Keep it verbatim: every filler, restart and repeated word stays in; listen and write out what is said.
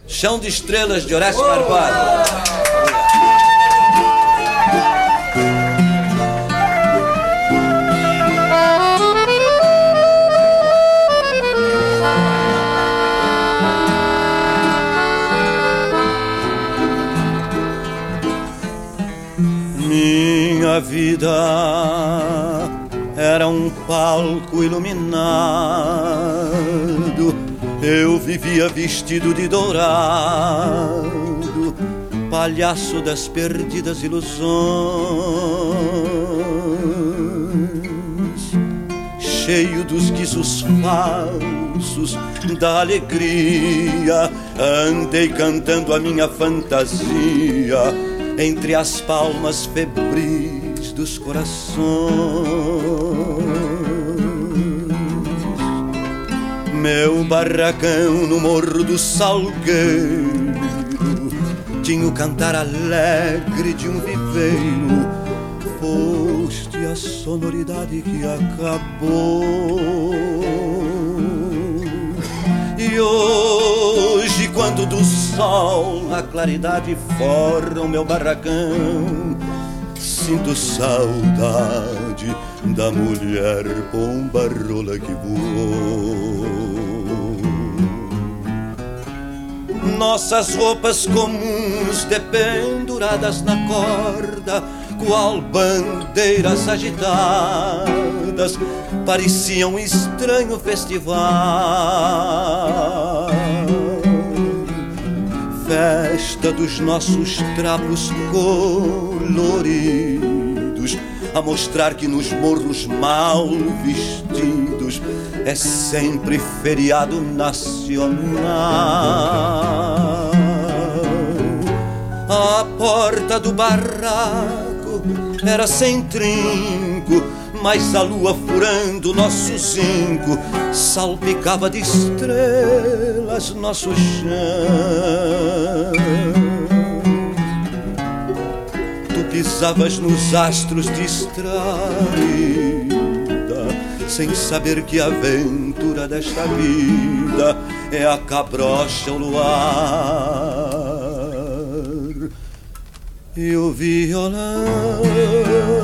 Chão de Estrelas, de Horácio Carvalho. Minha vida era um palco iluminado, eu vivia vestido de dourado, palhaço das perdidas ilusões. Cheio dos guizos falsos da alegria, andei cantando a minha fantasia entre as palmas febris dos corações. Meu barracão no Morro do Salgueiro tinha o cantar alegre de um viveiro. Foste a sonoridade que acabou. E hoje, quando do sol a claridade forra o meu barracão, sinto saudade da mulher pomba-rola que voou. Nossas roupas comuns dependuradas na corda, qual bandeiras agitadas, pareciam um estranho festival. Festa dos nossos trapos coloridos, a mostrar que nos morros mal vestidos é sempre feriado nacional. A porta do barraco era sem trinco, mas a lua furando nosso zinco salpicava de estrelas nosso chão. Tu pisavas nos astros distraída, sem saber que a aventura desta vida é a cabrocha, o luar e o violão.